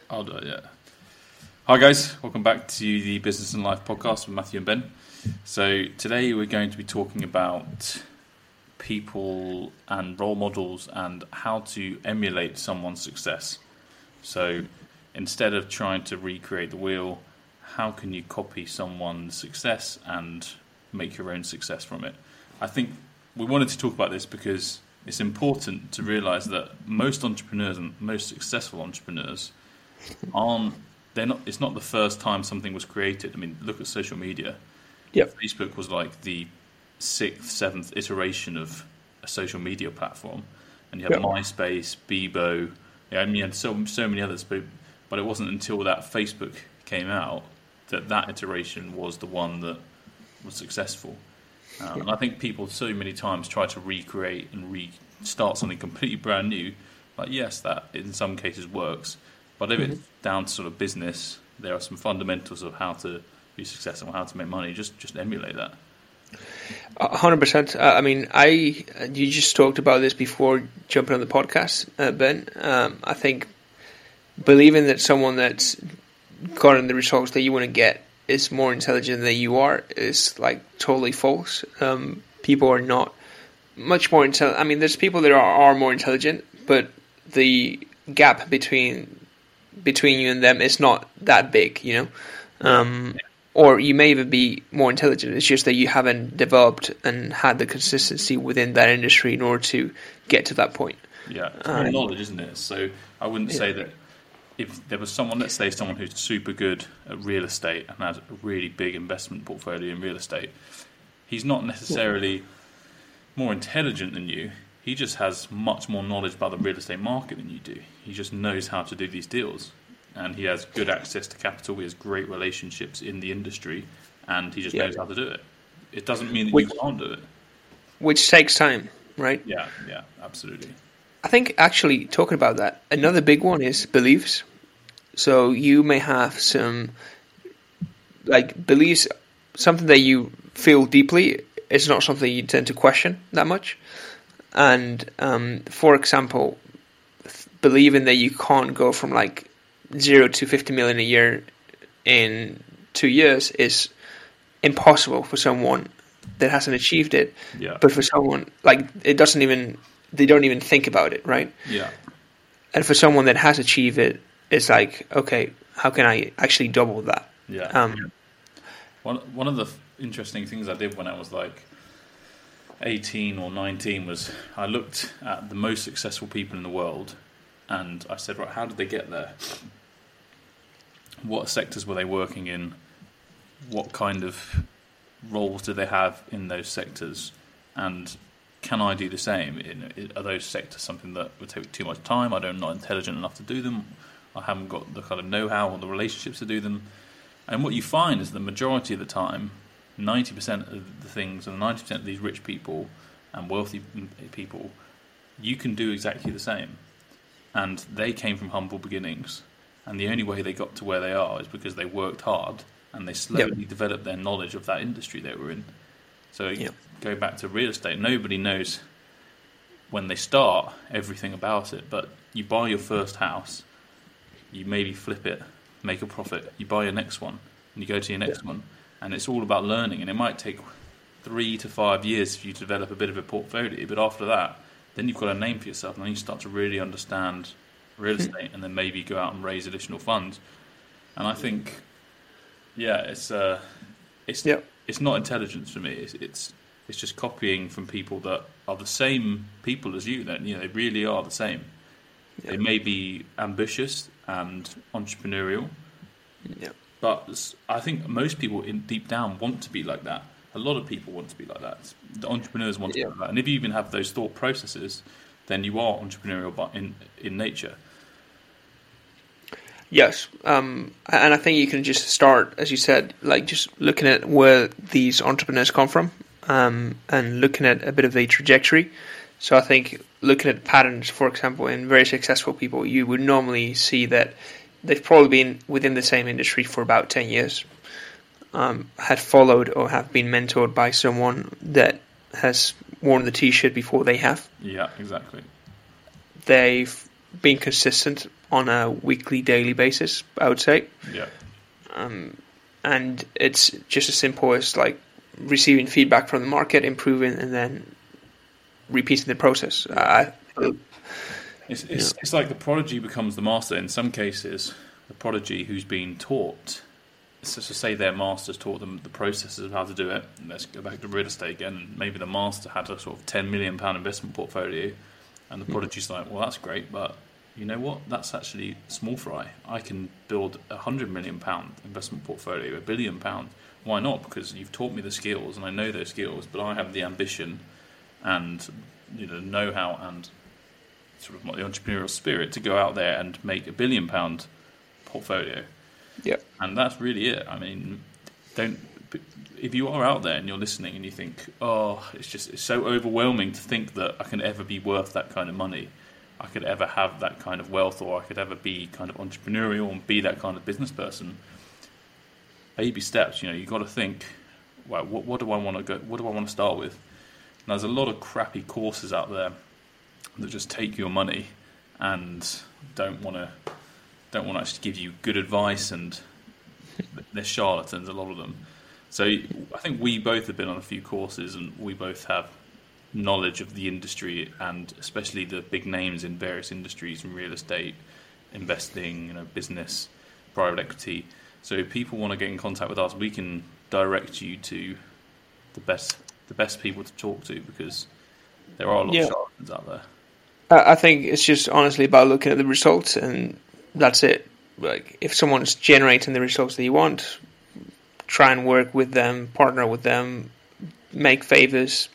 I'll do it, yeah. Hi guys, welcome back to the Business and Life podcast with Matthew and Ben. So today we're going to be talking about people and role models and how to emulate someone's success. So instead of trying to recreate the wheel, how can you copy someone's success and make your own success from it? I think we wanted to talk about this because it's important to realize that most entrepreneurs and most successful entrepreneurs it's not the first time something was created. I mean, look at social media. Yep. Facebook was like the 6th, 7th iteration of a social media platform. And you had MySpace, Bebo, you had so many others, but it wasn't until that Facebook came out that iteration was the one that was successful. And I think people so many times try to recreate and restart something completely brand new. Like, yes, that in some cases works. But if it's down to sort of business, there are some fundamentals of how to be successful, how to make money. Just emulate that. 100%. I mean, you just talked about this before jumping on the podcast, Ben. I think believing that someone that's gotten the results that you want to get is more intelligent than you are is like totally false. People are not much more intelligent. I mean, there's people that are more intelligent, but the gap between you and them is not that big, you know. Or you may even be more intelligent. It's just that you haven't developed and had the consistency within that industry in order to get to that point. Yeah, it's more knowledge, isn't it? So I wouldn't say that if there was someone, let's say someone who's super good at real estate and has a really big investment portfolio in real estate, he's not necessarily more intelligent than you. He just has much more knowledge about the real estate market than you do. He just knows how to do these deals. And he has good access to capital. He has great relationships in the industry. And he just knows how to do it. It doesn't mean that you can't do it. Which takes time, right? Yeah, absolutely. I think actually talking about that, another big one is beliefs. So you may have some beliefs, something that you feel deeply is not something you tend to question that much. And for example, believing that you can't go from 0 to 50 million a year in 2 years is impossible for someone that hasn't achieved it. Yeah. But for someone they don't even think about it, right? Yeah. And for someone that has achieved it, it's like, okay, how can I actually double that? Yeah. One of the interesting things I did when I was 18 or 19 was I looked at the most successful people in the world and I said, right, how did they get there? What sectors were they working in? What kind of roles do they have in those sectors? And can I do the same? Are those sectors something that would take too much time? I'm not intelligent enough to do them. I haven't got the kind of know-how or the relationships to do them. And what you find is the majority of the time, 90% of the things and 90% of these rich people and wealthy people, you can do exactly the same. And they came from humble beginnings. And the only way they got to where they are is because they worked hard and they slowly developed their knowledge of that industry they were in. So go back to real estate. Nobody knows when they start everything about it. But you buy your first house, you maybe flip it, make a profit. You buy your next one and you go to your next one. And it's all about learning, and it might take 3 to 5 years for you to develop a bit of a portfolio. But after that, then you've got a name for yourself, and then you start to really understand real estate, and then maybe go out and raise additional funds. And I think, it's not intelligence for me. It's just copying from people that are the same people as you. That they really are the same. Yeah. They may be ambitious and entrepreneurial. Yeah. But I think most people deep down want to be like that. A lot of people want to be like that. The entrepreneurs want to be like that. And if you even have those thought processes, then you are entrepreneurial in nature. Yes. And I think you can just start, as you said, just looking at where these entrepreneurs come from and looking at a bit of a trajectory. So I think looking at patterns, for example, in very successful people, you would normally see that they've probably been within the same industry for about 10 years, had followed or have been mentored by someone that has worn the T-shirt before they have. Yeah, exactly. They've been consistent on a weekly, daily basis, I would say. Yeah. And it's just as simple as like receiving feedback from the market, improving, and then repeating the process. It's like the prodigy becomes the master. In some cases, the prodigy who's been taught, so to say their masters taught them the processes of how to do it. And let's go back to real estate again. Maybe the master had a sort of £10 million investment portfolio, and the prodigy's like, well, that's great, but you know what? That's actually small fry. I can build £100 million investment portfolio, £1 billion. Why not? Because you've taught me the skills, and I know those skills, but I have the ambition and know-how and sort of the entrepreneurial spirit to go out there and make £1 billion portfolio. Yeah. And that's really it. I mean, if you are out there and you're listening and you think, oh, it's so overwhelming to think that I can ever be worth that kind of money, I could ever have that kind of wealth, or I could ever be kind of entrepreneurial and be that kind of business person. Baby steps, you've got to think, well, what do I want to go? What do I want to start with? And there's a lot of crappy courses out there that just take your money and don't want to actually give you good advice, and they're charlatans, a lot of them. So I think we both have been on a few courses, and we both have knowledge of the industry, and especially the big names in various industries, in real estate, investing, business, private equity. So if people want to get in contact with us, we can direct you to the best people to talk to, because there are a lot of charlatans out there. I think it's just honestly about looking at the results, and that's it. Like, if someone's generating the results that you want, try and work with them, partner with them, make favors.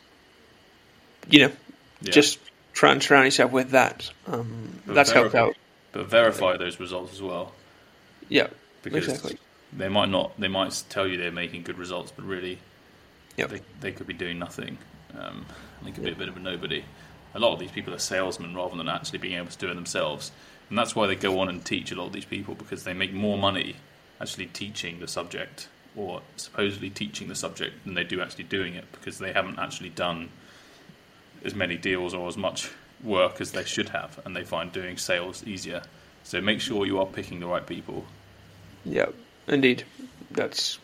Just try and surround yourself with that. That's helped out. But verify those results as well. Yeah, because exactly. They might tell you they're making good results, but really, they could be doing nothing. They could be a bit of a nobody. A lot of these people are salesmen rather than actually being able to do it themselves. And that's why they go on and teach, a lot of these people, because they make more money actually teaching the subject, or supposedly teaching the subject, than they do actually doing it, because they haven't actually done as many deals or as much work as they should have, and they find doing sales easier. So make sure you are picking the right people. Yeah, indeed. That's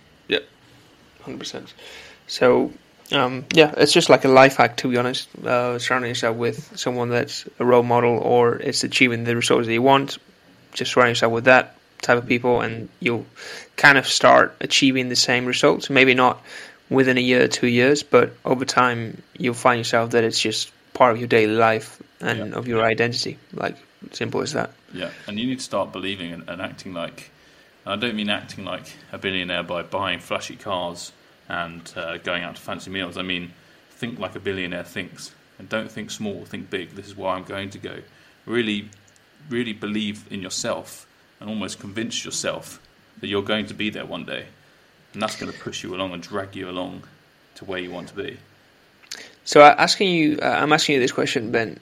100%. So it's just like a life hack, to be honest. Surrounding yourself with someone that's a role model, or it's achieving the results that you want. Just surround yourself with that type of people, and you'll kind of start achieving the same results. Maybe not within a year, 2 years, but over time you'll find yourself that it's just part of your daily life and of your identity. Like, simple as that. Yeah, and you need to start believing and acting like. And I don't mean acting like a billionaire by buying flashy cars and going out to fancy meals. I mean, think like a billionaire thinks, and don't think small, think big. This is where I'm going to go. Really, really believe in yourself, and almost convince yourself that you're going to be there one day, and that's going to push you along and drag you along to where you want to be. So I'm asking you this question, Ben.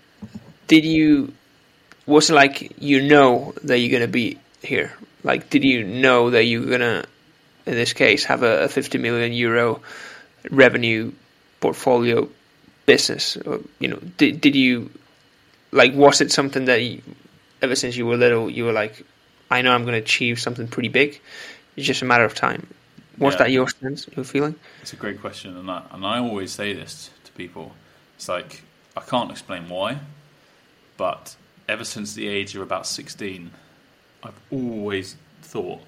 Was it like that you're going to be here? Like, did you know that you're going to, in this case, have a 50 million euro revenue portfolio business? Or, did you, like, was it something that ever since you were little, you were like, I know I'm going to achieve something pretty big. It's just a matter of time. Was that your sense, your feeling? It's a great question, and I always say this to people. It's like, I can't explain why, but ever since the age of about 16, I've always thought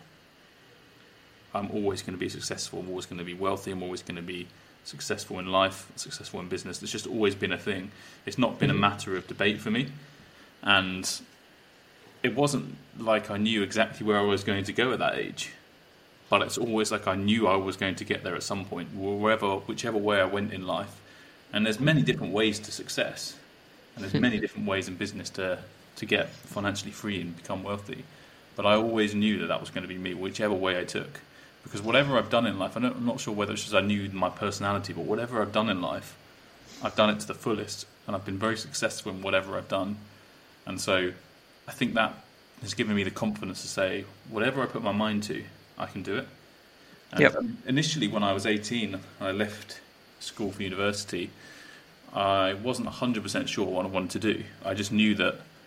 I'm always going to be successful, I'm always going to be wealthy, I'm always going to be successful in life, successful in business. It's just always been a thing. It's not been a matter of debate for me, and it wasn't like I knew exactly where I was going to go at that age, but it's always like I knew I was going to get there at some point, whichever way I went in life. And there's many different ways to success, and there's many different ways in business to get financially free and become wealthy. But I always knew that was going to be me, whichever way I took. Because whatever I've done in life, I'm not sure whether it's just I knew my personality, but whatever I've done in life, I've done it to the fullest, and I've been very successful in whatever I've done. And so I think that has given me the confidence to say, whatever I put my mind to, I can do it. And initially, when I was 18, I left school for university. I wasn't 100% sure what I wanted to do. I just knew that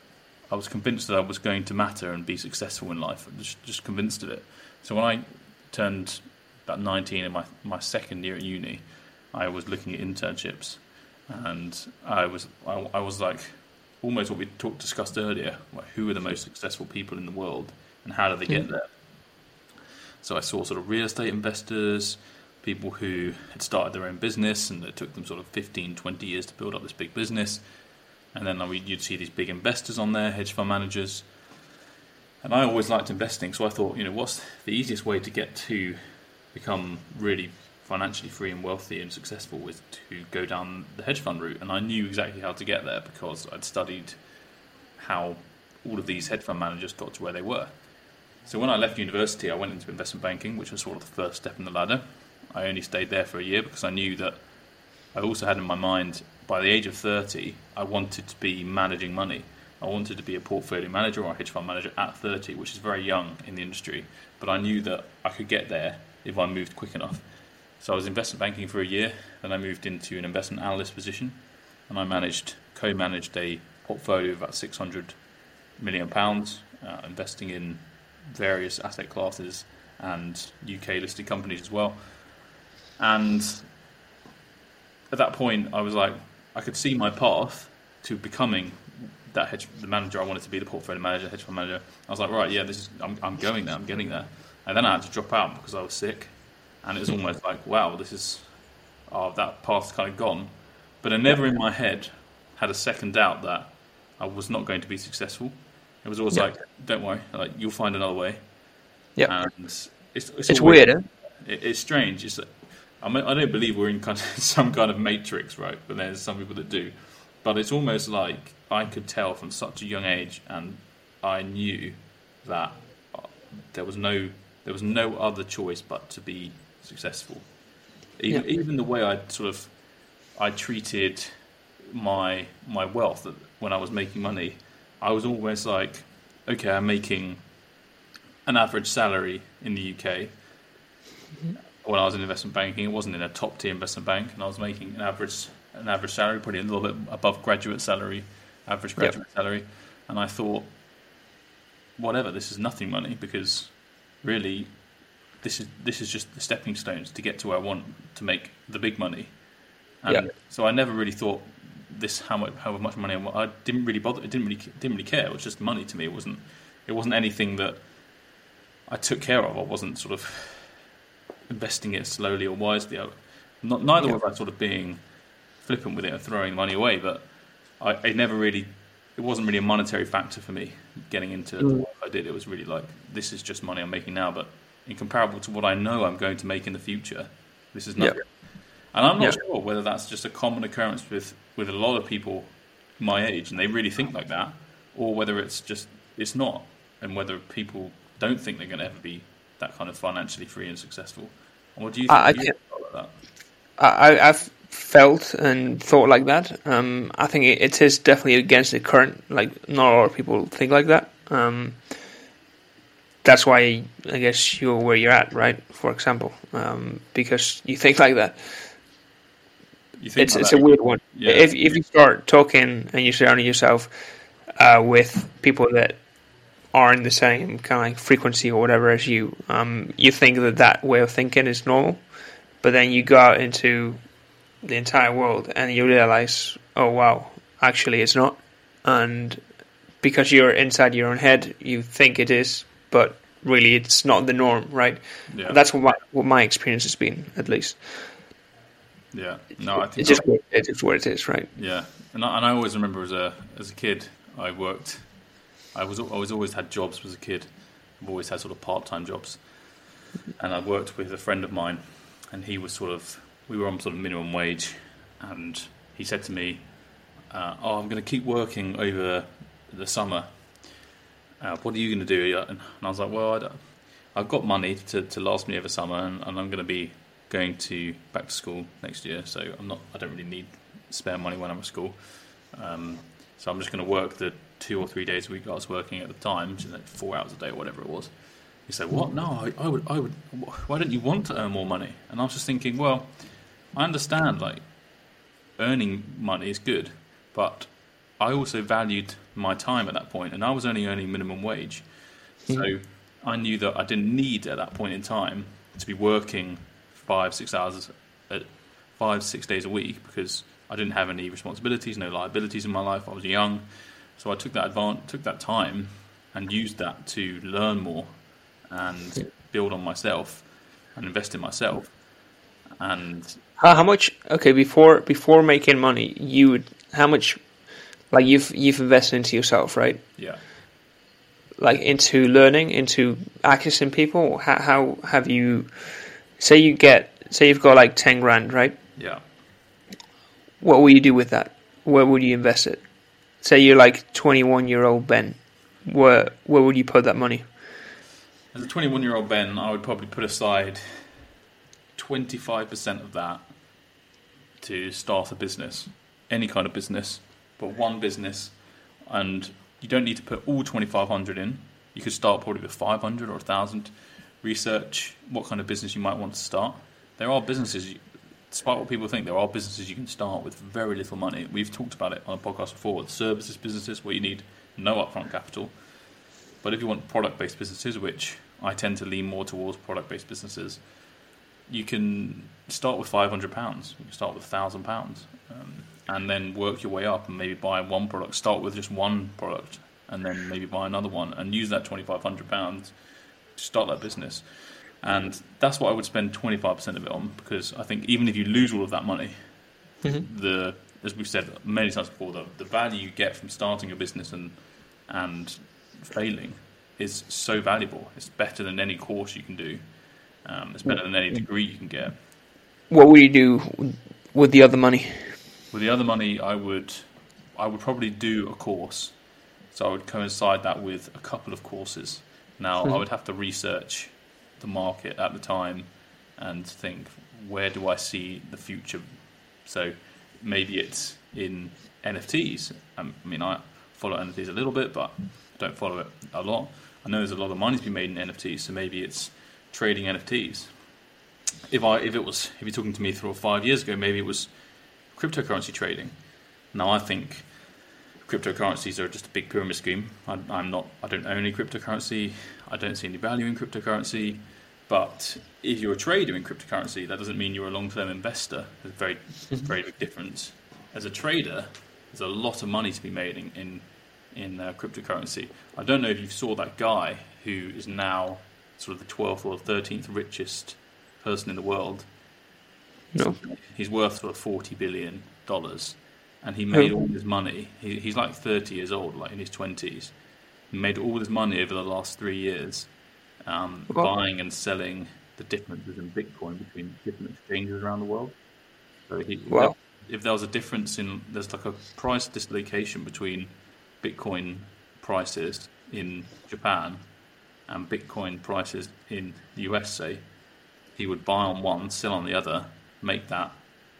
I was convinced that I was going to matter and be successful in life. I just convinced of it. So when I turned about 19 in my second year at uni, I was looking at internships, and I was like, almost what we discussed earlier, like who are the most successful people in the world and how do they get there? So I saw sort of real estate investors, people who had started their own business and it took them sort of 15, 20 years to build up this big business. And then you'd see these big investors on there, hedge fund managers. And I always liked investing, so I thought, what's the easiest way to get to become really financially free and wealthy and successful was to go down the hedge fund route. And I knew exactly how to get there because I'd studied how all of these hedge fund managers got to where they were. So when I left university, I went into investment banking, which was sort of the first step in the ladder. I only stayed there for a year because I knew that I also had in my mind, by the age of 30, I wanted to be managing money. I wanted to be a portfolio manager or a hedge fund manager at 30, which is very young in the industry. But I knew that I could get there if I moved quick enough. So I was investment banking for a year, then I moved into an investment analyst position, and I co-managed a portfolio of about £600 million, investing in various asset classes and UK listed companies as well. And at that point, I was like, I could see my path to becoming the manager I wanted to be, the portfolio manager, hedge fund manager. I was like, right, yeah, I'm going there, I'm getting there. And then I had to drop out because I was sick, and it was almost like, wow, that path's kind of gone. But I never in my head had a second doubt that I was not going to be successcul. It was always like, don't worry, like you'll find another way. Yeah, and it's always, weird. Huh? It's strange. I don't believe we're in some kind of matrix, right? But there's some people that do. But it's almost like I could tell from such a young age, and I knew that there was no other choice but to be successful. Even the way I treated my wealth when I was making money, I was always like, okay, I'm making an average salary in the UK. When I was in investment banking, it wasn't in a top tier investment bank, and I was making an average salary, probably a little bit above graduate salary, average graduate salary. And I thought, whatever, this is nothing money, because really this is just the stepping stones to get to where I want to make the big money. And so I never really thought how much money I didn't really bother. It didn't really care. It was just money to me. It wasn't anything that I took care of. I wasn't sort of investing it slowly or wisely. Neither was I sort of being flippant with it and throwing money away. But it wasn't really a monetary factor for me getting into the work I did. It was really like, this is just money I'm making now, but in comparable to what I know I'm going to make in the future, this is nothing. And I'm not sure whether that's just a common occurrence with a lot of people my age, and they really think like that, or whether it's not, and whether people don't think they're going to ever be that kind of financially free and successessul. What do you think about that? I've felt and thought like that. I think it is definitely against the current. Like, not a lot of people think like that. That's why I guess you're where you're at, right? For example, because you think like that. It's a weird one. Yeah. If you start talking and you surround yourself with people that are in the same kind of like frequency or whatever as you, you think that way of thinking is normal, but then you go out into the entire world and you realize, oh wow, actually it's not. And because you're inside your own head, you think it is, but really it's not the norm, right? Yeah. That's what my experience has been, at least. Yeah, no, I think it's just what it is, right? Yeah, and I always remember as a kid, I always had jobs as a kid. I've always had sort of part-time jobs, and I worked with a friend of mine, and we were on sort of minimum wage, and he said to me, I'm going to keep working over the summer. What are you going to do? And I was like, well, I've got money to last me over summer, and I'm going to be going back to school next year, so I don't really need spare money when I'm at school. So I'm just going to work the 2 or 3 days a week I was working at the time, 4 hours a day or whatever it was. He said, what? No, I would. Why don't you want to earn more money? And I was just thinking, well, I understand like earning money is good, but I also valued my time at that point, and I was only earning minimum wage. So I knew that I didn't need at that point in time to be working 5-6 hours, 5-6 days a week, because I didn't have any responsibilities, no liabilities in my life. I was young, so I took that time and used that to learn more and build on myself and invest in myself. And how much? Okay, before making money, how much? Like you've invested into yourself, right? Yeah. Like into learning, into accessing people. How have you? Say you've got like 10 grand, right? Yeah. What will you do with that? Where would you invest it? Say you're like 21-year-old Ben. Where would you put that money? As a 21-year-old Ben, I would probably put aside 25% of that to start a business, any kind of business, but one business, and you don't need to put all 2,500 in. You could start probably with 500 or 1,000. Research what kind of business you might want to start. There are businesses, despite what people think, there are businesses you can start with very little money. We've talked about it on a podcast before, services businesses where you need no upfront capital. But if you want product-based businesses, which I tend to lean more towards product-based businesses, you can start with £500. You can start with £1,000, and then work your way up and maybe buy one product. Start with just one product, and then maybe buy another one, and use that £2,500 to start that business. And that's what I would spend 25% of it on, because I think even if you lose all of that money, as we've said many times before, the value you get from starting a business and failing is so valuable. It's better than any course you can do. It's better than any degree you can get. What would you do with the other money? With the other money, I would probably do a course. So I would coincide that with a couple of courses. Now, I would have to research the market at the time and think, where do I see the future? So maybe it's in NFTs. I mean, I follow NFTs a little bit, but don't follow it a lot. I know there's a lot of money to be made in NFTs, so maybe it's trading NFTs. If you're talking to me 3 or 5 years ago, maybe it was cryptocurrency trading. Now I think cryptocurrencies are just a big pyramid scheme. I don't own any cryptocurrency. I don't see any value in cryptocurrency. But if you're a trader in cryptocurrency, that doesn't mean you're a long-term investor. There's a very, very big difference. As a trader, there's a lot of money to be made in cryptocurrency. I don't know if you saw that guy who is now sort of the 12th or 13th richest person in the world. No. He's worth sort of $40 billion, and he made all his money. He's like 30 years old, like in his 20s. He made all his money over the last 3 years, buying and selling the differences in Bitcoin between different exchanges around the world. So if there was a difference there's like a price dislocation between Bitcoin prices in Japan and Bitcoin prices in the US, say, he would buy on one, sell on the other, make that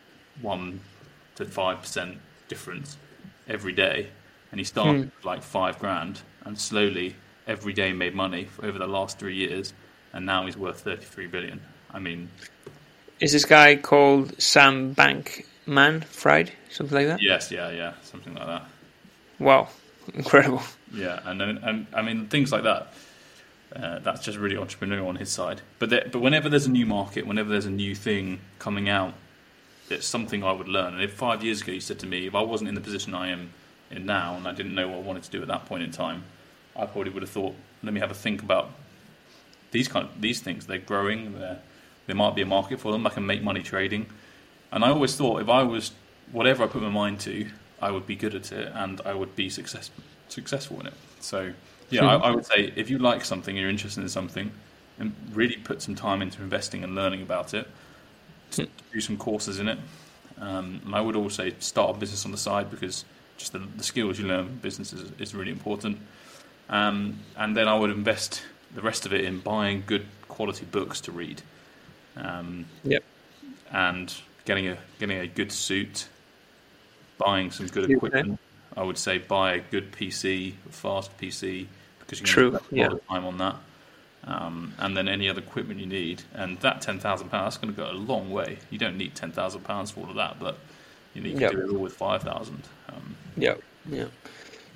1 to 5% difference every day. And he started with like $5,000 and slowly every day made money for over the last 3 years. And now he's worth 33 billion. I mean, is this guy called Sam Bankman-Fried? Something like that? Yes, yeah, something like that. Wow, incredible. Yeah, and I mean, things like that. That's just really entrepreneurial on his side. But whenever there's a new market, whenever there's a new thing coming out, it's something I would learn. And if 5 years ago you said to me, if I wasn't in the position I am in now and I didn't know what I wanted to do at that point in time, I probably would have thought, let me have a think about these things. They're growing. There might be a market for them. I can make money trading. And I always thought if I was, whatever I put my mind to, I would be good at it and I would be successful in it. So yeah, I would say if you like something, you're interested in something, and really put some time into investing and learning about it, to do some courses in it. And I would also start a business on the side, because just the skills you learn from business is really important. And then I would invest the rest of it in buying good quality books to read. And getting a good suit, buying some good equipment. I would say buy a good PC, a fast PC, because you can spend a lot of time on that. And then any other equipment you need. And that £10,000, that's going to go a long way. You don't need £10,000 for all of that, but you can do it all with 5,000.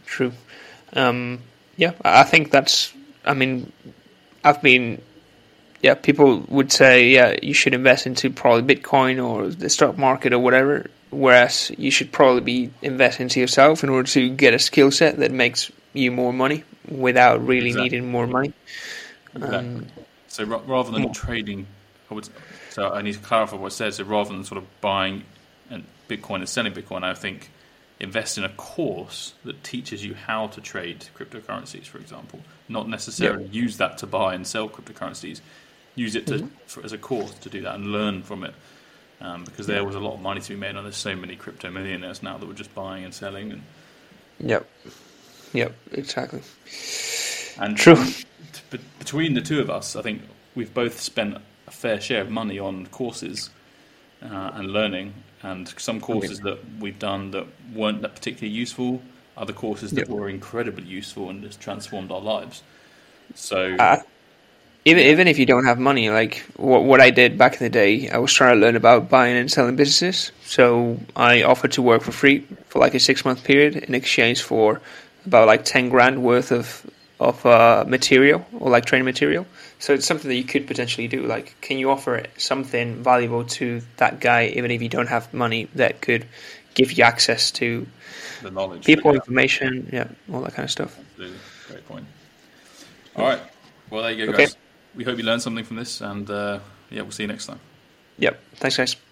True. Yeah, I think that's. I mean, I've been. Yeah, people would say, yeah, you should invest into probably Bitcoin or the stock market or whatever. Whereas you should probably be investing into yourself in order to get a skill set that makes you more money without really needing more money. Exactly. So rather than trading, so I need to clarify what it says. So rather than sort of buying Bitcoin and selling Bitcoin, I think invest in a course that teaches you how to trade cryptocurrencies, for example. Not necessarily use that to buy and sell cryptocurrencies. Use it as a course to do that and learn from it. Because there was a lot of money to be made on. There's so many crypto millionaires now that were just buying and selling. And Yep, exactly. And true. Between the two of us, I think we've both spent a fair share of money on courses and learning. And some courses that we've done that weren't that particularly useful, other courses that were incredibly useful and just transformed our lives. So even if you don't have money, like what I did back in the day, I was trying to learn about buying and selling businesses. So I offered to work for free for like a 6-month period in exchange for about like 10 grand worth of material or like training material. So it's something that you could potentially do. Like, can you offer something valuable to that guy, even if you don't have money, that could give you access to the knowledge, people, information, all that kind of stuff. Absolutely. Great point. All right. Well, there you go, guys. We hope you learned something from this, and we'll see you next time. Yep. Thanks, guys.